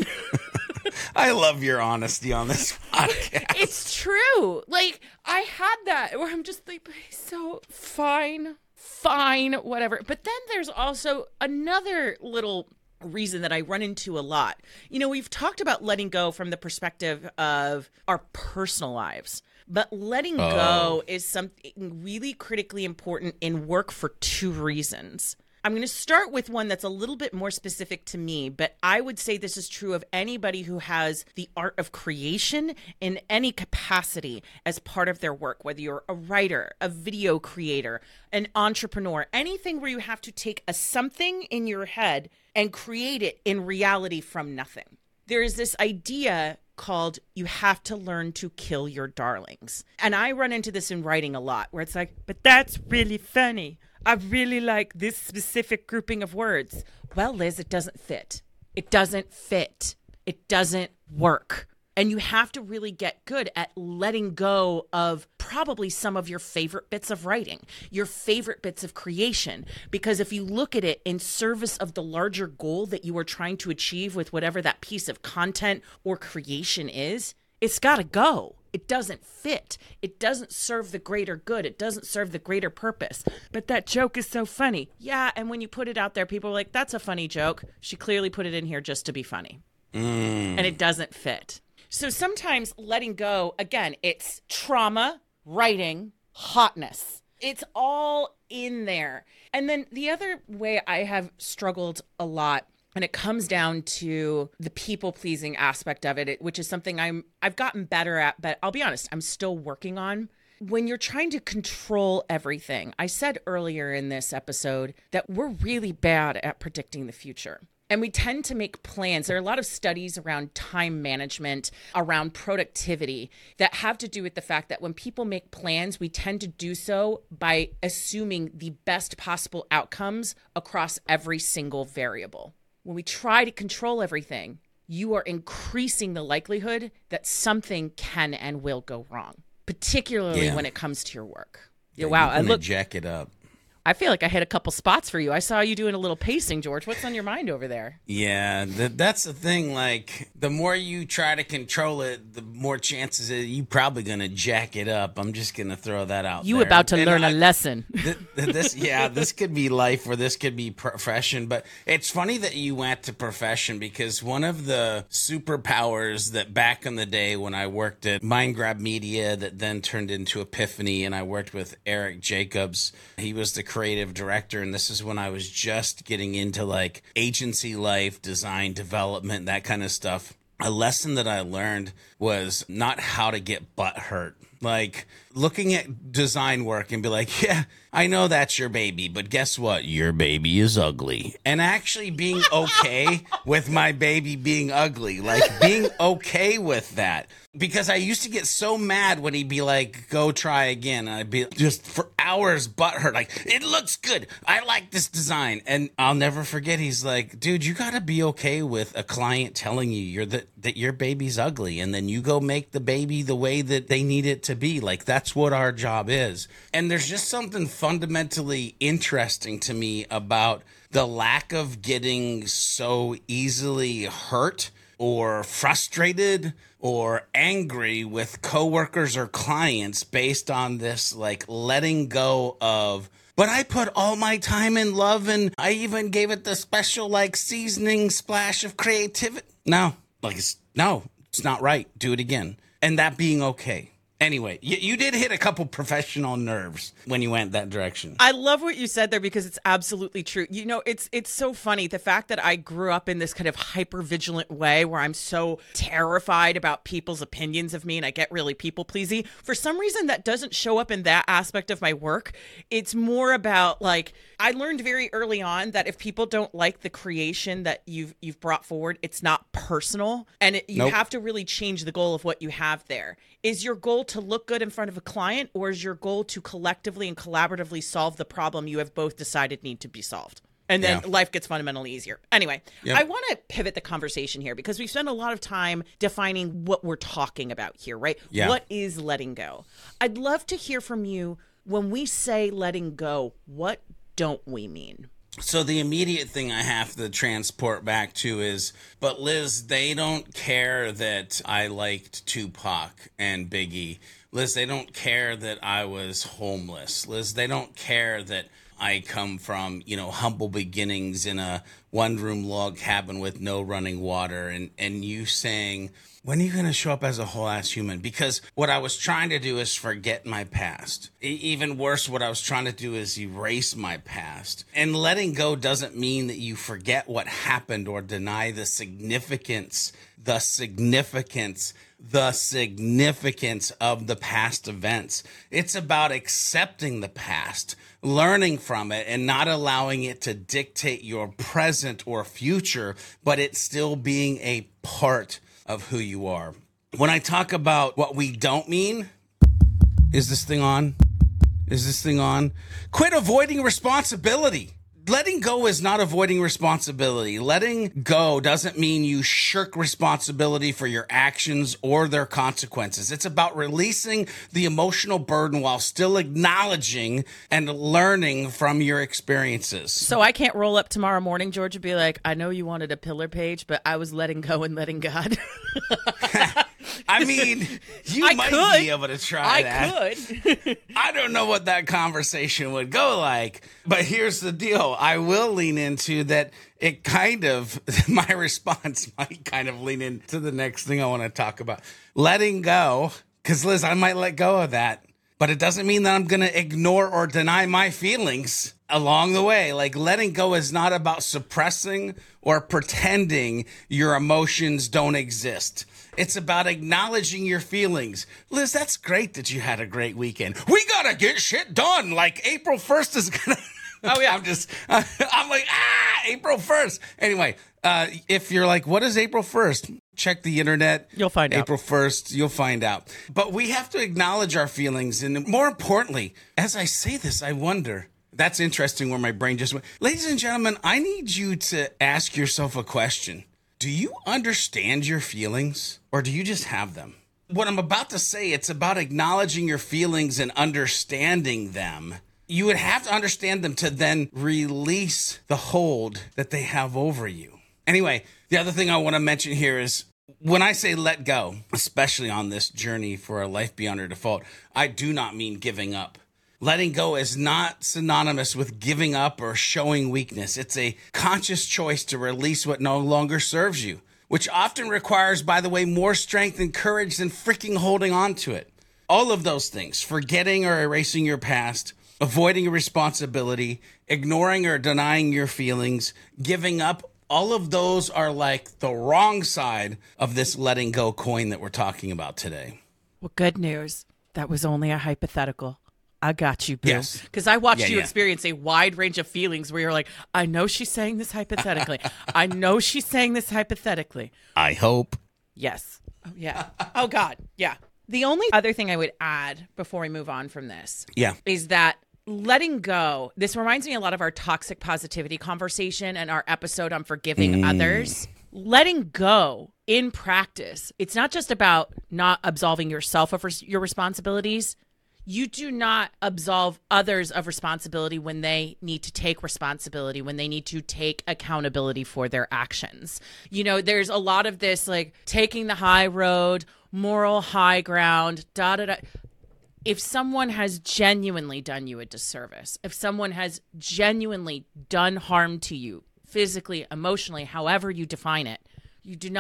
I love your honesty on this podcast. It's true. Like, I had that where I'm just like, he's so fine, fine, whatever. But then there's also another little reason that I run into a lot. You know, we've talked about letting go from the perspective of our personal lives, but letting oh. go is something really critically important in work for two reasons. I'm going to start with one that's a little bit more specific to me, but I would say this is true of anybody who has the art of creation in any capacity as part of their work, whether you're a writer, a video creator, an entrepreneur, anything where you have to take a something in your head and create it in reality from nothing. There is this idea called you have to learn to kill your darlings. And I run into this in writing a lot where it's like, but that's really funny. I really like this specific grouping of words. Well, Liz, it doesn't fit. It doesn't fit. It doesn't work. And you have to really get good at letting go of probably some of your favorite bits of writing, your favorite bits of creation. Because if you look at it in service of the larger goal that you are trying to achieve with whatever that piece of content or creation is, it's got to go. It doesn't fit. It doesn't serve the greater good. It doesn't serve the greater purpose. But that joke is so funny. Yeah, and when you put it out there, people are like, that's a funny joke. She clearly put it in here just to be funny. Mm. And it doesn't fit. So sometimes letting go, again, it's trauma, writing, hotness. It's all in there. And then the other way I have struggled a lot, and it comes down to the people-pleasing aspect of it, which is something I'm, I've gotten better at, but I'll be honest, I'm still working on. When you're trying to control everything, I said earlier in this episode that we're really bad at predicting the future. And we tend to make plans. There are a lot of studies around time management, around productivity that have to do with the fact that when people make plans, we tend to do so by assuming the best possible outcomes across every single variable. When we try to control everything, you are increasing the likelihood that something can and will go wrong, particularly yeah. when it comes to your work. Yeah, wow, I look jack it up. I feel like I hit a couple spots for you. I saw you doing a little pacing, George. What's on your mind over there? Yeah, th- that's the thing. Like, the more you try to control it, the more chances are you probably going to jack it up. I'm just going to throw that out You there. about to and learn I, a lesson. th- th- this, yeah, this could be life or this could be profession. But it's funny that you went to profession because one of the superpowers that back in the day when I worked at Mindgrab Media that then turned into Epiphany and I worked with Eric Jacobs, he was the creative director. And this is when I was just getting into like agency life, design, development, that kind of stuff. A lesson that I learned was not how to get butt hurt. Like looking at design work and be like, yeah, I know that's your baby, but guess what? Your baby is ugly. And actually being okay with my baby being ugly, like being okay with that. Because I used to get so mad when he'd be like, go try again. And I'd be just for hours butthurt, like, it looks good. I like this design. And I'll never forget, he's like, dude, you got to be okay with a client telling you you're the, that your baby's ugly. And then you go make the baby the way that they need it to be. Like, that's what our job is. And there's just something fundamentally interesting to me about the lack of getting so easily hurt or frustrated or angry with coworkers or clients based on this, like, letting go of, but I put all my time and love and I even gave it the special, like, seasoning splash of creativity. No, like, it's, no, it's not right. Do it again. And that being okay. Anyway, you, you did hit a couple professional nerves when you went that direction. I love what you said there because it's absolutely true. You know, it's it's so funny. The fact that I grew up in this kind of hyper-vigilant way where I'm so terrified about people's opinions of me and I get really people-pleasy. For some reason, that doesn't show up in that aspect of my work. It's more about like, I learned very early on that if people don't like the creation that you've you've brought forward, it's not personal. And it, you Nope. have to really change the goal of what you have there. Is your goal to look good in front of a client, or is your goal to collectively and collaboratively solve the problem you have both decided need to be solved? And then Yeah. life gets fundamentally easier. Anyway, Yep. I want to pivot the conversation here because we've spent a lot of time defining what we're talking about here, right? Yeah. What is letting go? I'd love to hear from you. When we say letting go, what don't we mean? So the immediate thing I have to transport back to is, but Liz, they don't care that I liked Tupac and Biggie. Liz, they don't care that I was homeless. Liz, they don't care that I come from, you know, humble beginnings in a one-room log cabin with no running water. And, and you saying, when are you going to show up as a whole-ass human? Because what I was trying to do is forget my past. E- even worse, what I was trying to do is erase my past. And letting go doesn't mean that you forget what happened or deny the significance, the significance, the significance of the past events. It's about accepting the past, learning from it, and not allowing it to dictate your present or future, but it still being a part of who you are. When I talk about what we don't mean, is this thing on? Is this thing on? Quit avoiding responsibility. Letting go is not avoiding responsibility. Letting go doesn't mean you shirk responsibility for your actions or their consequences. It's about releasing the emotional burden while still acknowledging and learning from your experiences. So I can't roll up tomorrow morning, George, and be like, I know you wanted a pillar page, but I was letting go and letting God. I mean, you I might could. be able to try I that. could. I don't know what that conversation would go like, but here's the deal. I will lean into that. It kind of, my response might kind of lean into the next thing I want to talk about. Letting go, because Liz, I might let go of that, but it doesn't mean that I'm going to ignore or deny my feelings along the way. Like, letting go is not about suppressing or pretending your emotions don't exist. It's about acknowledging your feelings. Liz, that's great that you had a great weekend. We gotta get shit done. Like April first is gonna. Oh, yeah. I'm just. Uh, I'm like ah, April first. Anyway, uh, if you're like, what is April first? Check the internet. You'll find out. April first, you'll find out. But we have to acknowledge our feelings, and more importantly, as I say this, I wonder. That's interesting where my brain just went. Ladies and gentlemen, I need you to ask yourself a question. Do you understand your feelings, or do you just have them? What I'm about to say, it's about acknowledging your feelings and understanding them. You would have to understand them to then release the hold that they have over you. Anyway, the other thing I want to mention here is when I say let go, especially on this journey for a life beyond our default, I do not mean giving up. Letting go is not synonymous with giving up or showing weakness. It's a conscious choice to release what no longer serves you, which often requires, by the way, more strength and courage than freaking holding on to it. All of those things, forgetting or erasing your past, avoiding responsibility, ignoring or denying your feelings, giving up, all of those are like the wrong side of this letting go coin that we're talking about today. Well, good news. That was only a hypothetical. I got you, Boo. Yes. Because I watched Yeah, you yeah. experience a wide range of feelings where you're like, I know she's saying this hypothetically. I know she's saying this hypothetically. I hope. Yes. Oh, yeah. Oh, God. Yeah. The only other thing I would add before we move on from this Yeah. is that letting go, this reminds me a lot of our toxic positivity conversation and our episode on forgiving others. Letting go in practice, it's not just about not absolving yourself of res- your responsibilities. You do not absolve others of responsibility when they need to take responsibility, when they need to take accountability for their actions. You know, there's a lot of this like taking the high road, moral high ground, da da da. If someone has genuinely done you a disservice, if someone has genuinely done harm to you, physically, emotionally, however you define it, you do not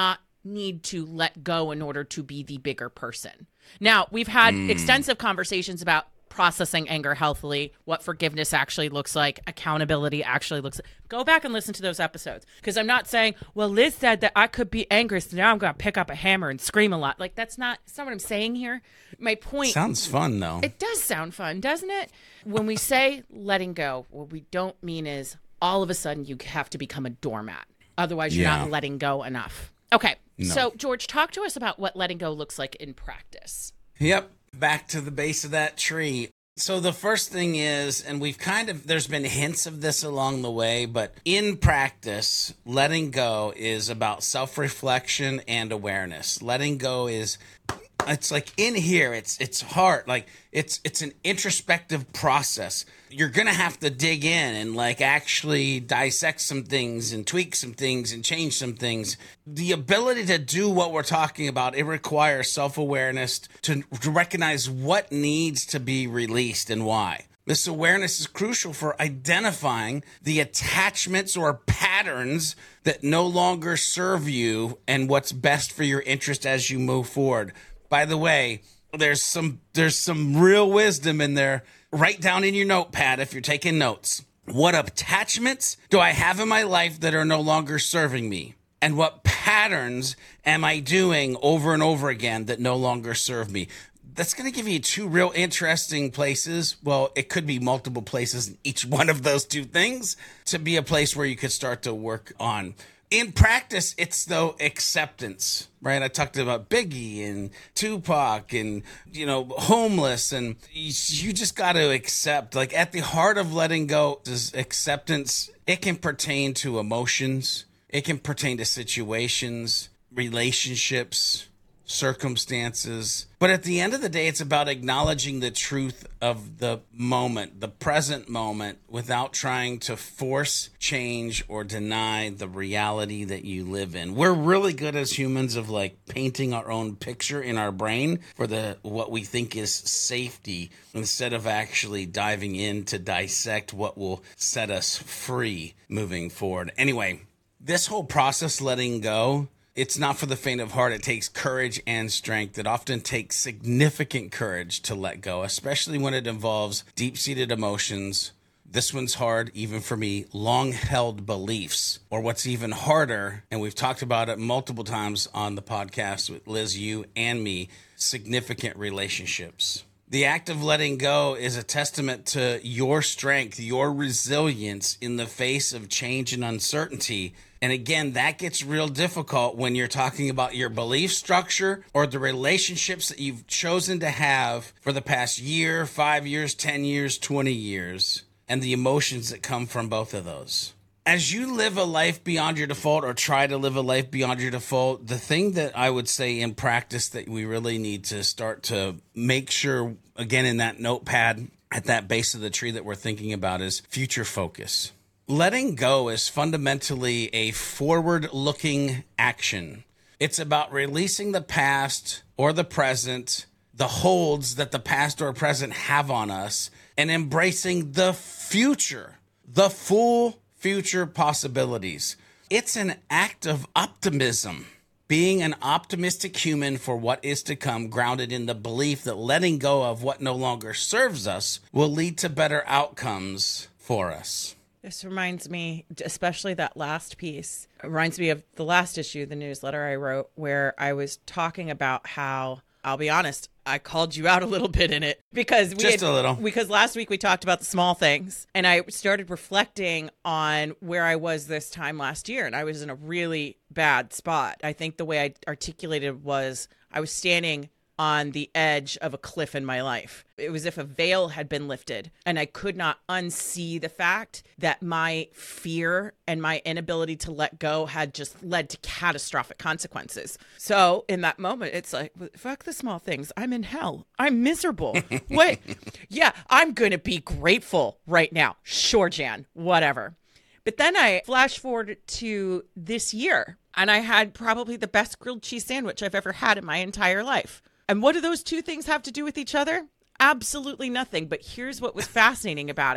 need to let go in order to be the bigger person. Now, we've had mm. extensive conversations about processing anger healthily, what forgiveness actually looks like, accountability actually looks like. Go back and listen to those episodes, because I'm not saying, well, Liz said that I could be angry, so now I'm going to pick up a hammer and scream a lot. Like, that's not, that's not what I'm saying here. My point. Sounds fun, though. It does sound fun, doesn't it? When we say letting go, what we don't mean is all of a sudden you have to become a doormat. Otherwise, you're yeah. not letting go enough. Okay. No. So, George, talk to us about what letting go looks like in practice. Yep. Back to the base of that tree. So the first thing is, and we've kind of, there's been hints of this along the way, but in practice, letting go is about self-reflection and awareness. Letting go is, it's like in here, it's it's hard. Like it's it's an introspective process. You're going to have to dig in and like actually dissect some things and tweak some things and change some things. The ability to do what we're talking about, it requires self-awareness to, to recognize what needs to be released and why. This awareness is crucial for identifying the attachments or patterns that no longer serve you and what's best for your interest as you move forward. By the way, there's some there's some real wisdom in there. Write down in your notepad if you're taking notes. What attachments do I have in my life that are no longer serving me? And what patterns am I doing over and over again that no longer serve me? That's going to give you two real interesting places. Well, it could be multiple places in each one of those two things to be a place where you could start to work on. In practice, it's though acceptance, right? I talked about Biggie and Tupac and, you know, homeless, and you just got to accept, like at the heart of letting go is acceptance. It can pertain to emotions. It can pertain to situations, relationships, circumstances. But at the end of the day, it's about acknowledging the truth of the moment, the present moment, without trying to force change or deny the reality that you live in. We're really good as humans of like painting our own picture in our brain for the what we think is safety, instead of actually diving in to dissect what will set us free moving forward. Anyway, this whole process, letting go, it's not for the faint of heart. It takes courage and strength. It often takes significant courage to let go, especially when it involves deep-seated emotions. This one's hard, even for me, long-held beliefs. Or what's even harder, and we've talked about it multiple times on the podcast with Liz, you and me, significant relationships. The act of letting go is a testament to your strength, your resilience in the face of change and uncertainty. And again, that gets real difficult when you're talking about your belief structure or the relationships that you've chosen to have for the past year, five years, ten years, twenty years, and the emotions that come from both of those. As you live a life beyond your default or try to live a life beyond your default, the thing that I would say in practice that we really need to start to make sure, again, in that notepad at that base of the tree that we're thinking about is future focus. Letting go is fundamentally a forward-looking action. It's about releasing the past or the present, the holds that the past or present have on us, and embracing the future, the full future possibilities. It's an act of optimism. Being an optimistic human for what is to come, grounded in the belief that letting go of what no longer serves us will lead to better outcomes for us. This reminds me, especially that last piece, it reminds me of the last issue of the newsletter I wrote, where I was talking about how, I'll be honest, I called you out a little bit in it because we just had, a little because last week we talked about the small things, and I started reflecting on where I was this time last year, and I was in a really bad spot. I think the way I articulated was I was standing on the edge of a cliff in my life. It was as if a veil had been lifted, and I could not unsee the fact that my fear and my inability to let go had just led to catastrophic consequences. So in that moment, it's like, fuck the small things. I'm in hell. I'm miserable. What? Yeah, I'm going to be grateful right now. Sure, Jan, whatever. But then I flash forward to this year, and I had probably the best grilled cheese sandwich I've ever had in my entire life. And what do those two things have to do with each other? Absolutely nothing. But here's what was fascinating about it.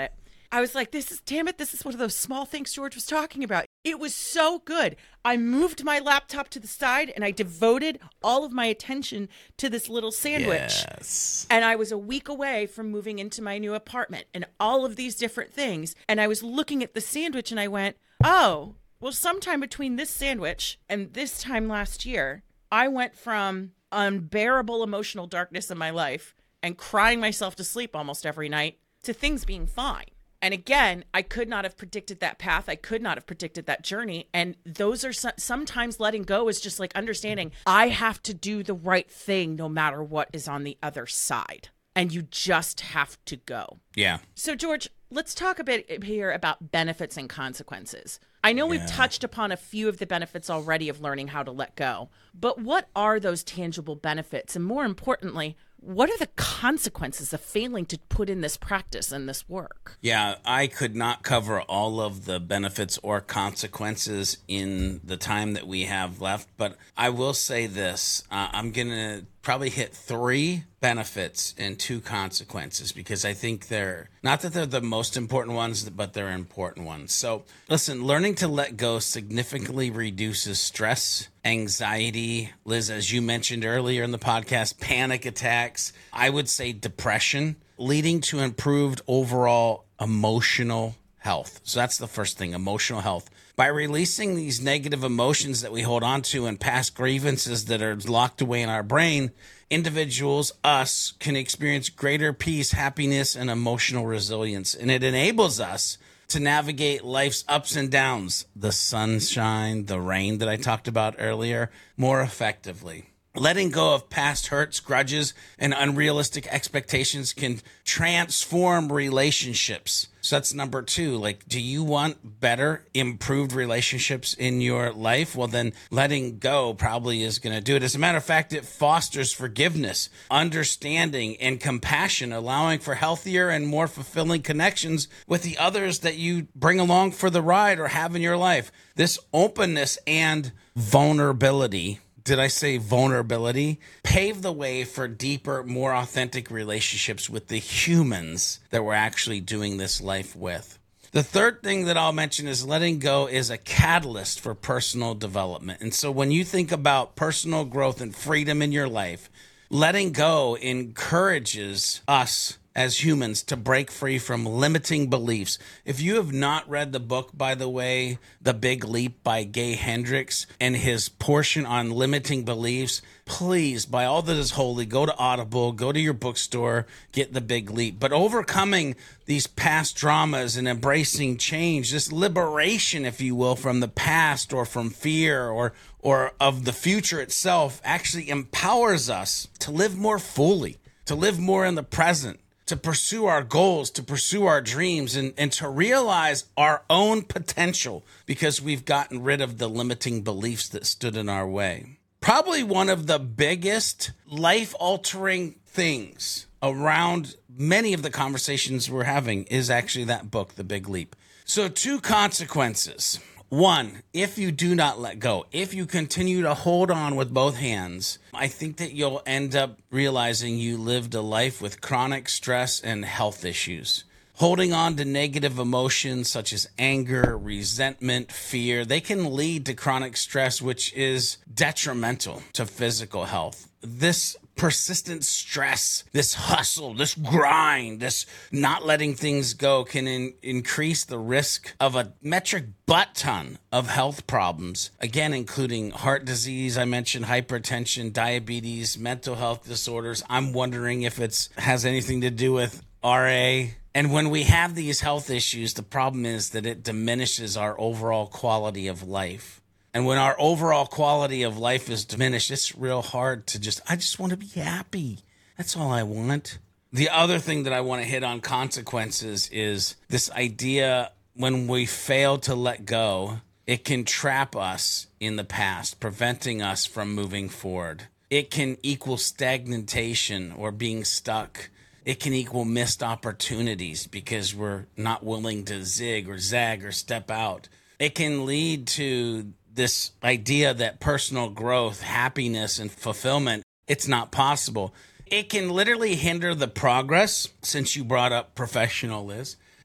I was like, this is, damn it, this is one of those small things George was talking about. It was so good. I moved my laptop to the side and I devoted all of my attention to this little sandwich. Yes. And I was a week away from moving into my new apartment and all of these different things. And I was looking at the sandwich and I went, oh, well, sometime between this sandwich and this time last year, I went from unbearable emotional darkness in my life and crying myself to sleep almost every night to things being fine. And again, I could not have predicted that path. I could not have predicted that journey. And those are so- sometimes letting go is just like understanding I have to do the right thing no matter what is on the other side. And you just have to go. Yeah. So, George, let's talk a bit here about benefits and consequences. I know Yeah. we've touched upon a few of the benefits already of learning how to let go, but what are those tangible benefits? And more importantly, what are the consequences of failing to put in this practice and this work? Yeah, I could not cover all of the benefits or consequences in the time that we have left, but I will say this. Uh, I'm going to probably hit three benefits and two consequences because I think they're, not that they're the most important ones, but they're important ones. So listen, learning to let go significantly reduces stress, anxiety, Liz, as you mentioned earlier in the podcast, panic attacks, I would say depression, leading to improved overall emotional health. So that's the first thing, emotional health. By releasing these negative emotions that we hold on to and past grievances that are locked away in our brain, individuals, us, can experience greater peace, happiness, and emotional resilience. And it enables us to navigate life's ups and downs, the sunshine, the rain that I talked about earlier, more effectively. Letting go of past hurts, grudges, and unrealistic expectations can transform relationships. So that's number two. Like, do you want better, improved relationships in your life? Well, then letting go probably is going to do it. As a matter of fact, it fosters forgiveness, understanding, and compassion, allowing for healthier and more fulfilling connections with the others that you bring along for the ride or have in your life. This openness and vulnerability, did I say vulnerability? Pave the way for deeper, more authentic relationships with the humans that we're actually doing this life with. The third thing that I'll mention is letting go is a catalyst for personal development. And so when you think about personal growth and freedom in your life, letting go encourages us as humans to break free from limiting beliefs. If you have not read the book, by the way, The Big Leap by Gay Hendricks and his portion on limiting beliefs, please, by all that is holy, go to Audible, go to your bookstore, get The Big Leap. But overcoming these past traumas and embracing change, this liberation, if you will, from the past or from fear or or of the future itself, actually empowers us to live more fully, to live more in the present, to pursue our goals, to pursue our dreams, and, and to realize our own potential because we've gotten rid of the limiting beliefs that stood in our way. Probably one of the biggest life-altering things around many of the conversations we're having is actually that book, The Big Leap. So two consequences. One, if you do not let go, if you continue to hold on with both hands, I think that you'll end up realizing you lived a life with chronic stress and health issues. Holding on to negative emotions such as anger, resentment, fear, they can lead to chronic stress, which is detrimental to physical health. This persistent stress, this hustle, this grind, this not letting things go can in- increase the risk of a metric butt ton of health problems, again, including heart disease. I mentioned hypertension, diabetes, mental health disorders. I'm wondering if it's has anything to do with R A. And when we have these health issues, the problem is that it diminishes our overall quality of life. And when our overall quality of life is diminished, it's real hard to just, I just want to be happy. That's all I want. The other thing that I want to hit on consequences is this idea when we fail to let go, it can trap us in the past, preventing us from moving forward. It can equal stagnation or being stuck. It can equal missed opportunities because we're not willing to zig or zag or step out. It can lead to this idea that personal growth, happiness, and fulfillment, it's not possible. It can literally hinder the progress, since you brought up professional, Liz.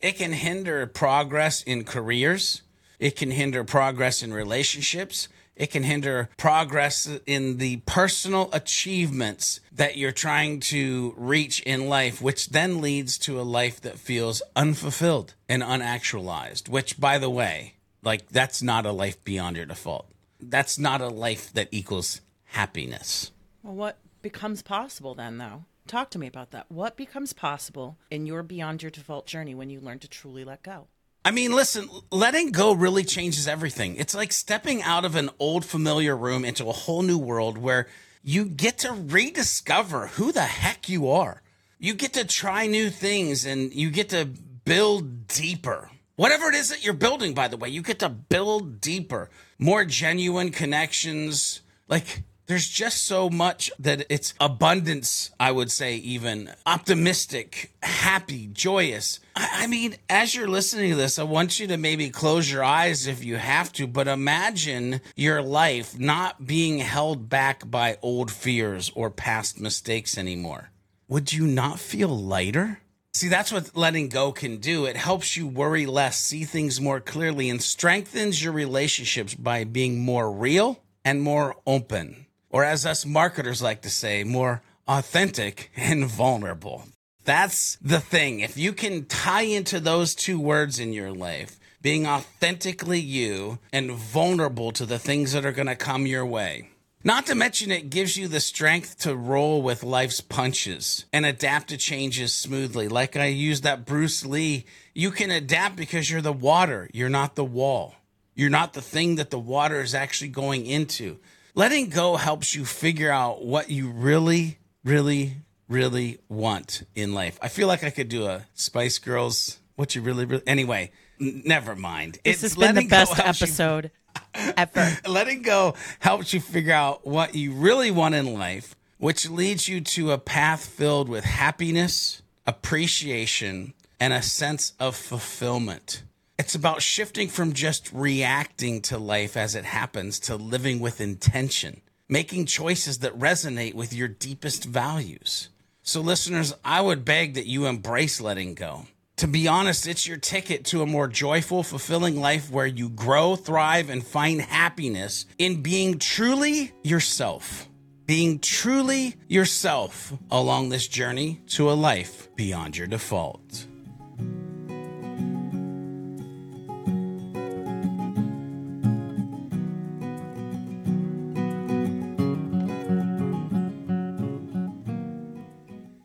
It can hinder progress in careers. It can hinder progress in relationships. It can hinder progress in the personal achievements that you're trying to reach in life, which then leads to a life that feels unfulfilled and unactualized, which, by the way, like that's not a life beyond your default. That's not a life that equals happiness. Well, what becomes possible then, though? Talk to me about that. What becomes possible in your beyond your default journey when you learn to truly let go? I mean, listen, letting go really changes everything. It's like stepping out of an old familiar room into a whole new world where you get to rediscover who the heck you are. You get to try new things and you get to build deeper. Whatever it is that you're building, by the way, you get to build deeper, more genuine connections. Like, there's just so much that it's abundance, I would say, even optimistic, happy, joyous. I, I mean, as you're listening to this, I want you to maybe close your eyes if you have to, but imagine your life not being held back by old fears or past mistakes anymore. Would you not feel lighter? See, that's what letting go can do. It helps you worry less, see things more clearly, and strengthens your relationships by being more real and more open. Or as us marketers like to say, more authentic and vulnerable. That's the thing. If you can tie into those two words in your life, being authentically you and vulnerable to the things that are going to come your way. Not to mention it gives you the strength to roll with life's punches and adapt to changes smoothly. Like I used that Bruce Lee, you can adapt because you're the water. You're not the wall. You're not the thing that the water is actually going into. Letting go helps you figure out what you really, really, really want in life. I feel like I could do a Spice Girls, what you really, really, anyway, n- never mind. This it's has been the best episode you, ever. Letting go helps you figure out what you really want in life, which leads you to a path filled with happiness, appreciation, and a sense of fulfillment. It's about shifting from just reacting to life as it happens to living with intention, making choices that resonate with your deepest values. So listeners, I would beg that you embrace letting go. To be honest, it's your ticket to a more joyful, fulfilling life where you grow, thrive, and find happiness in being truly yourself. Being truly yourself along this journey to a life beyond your default.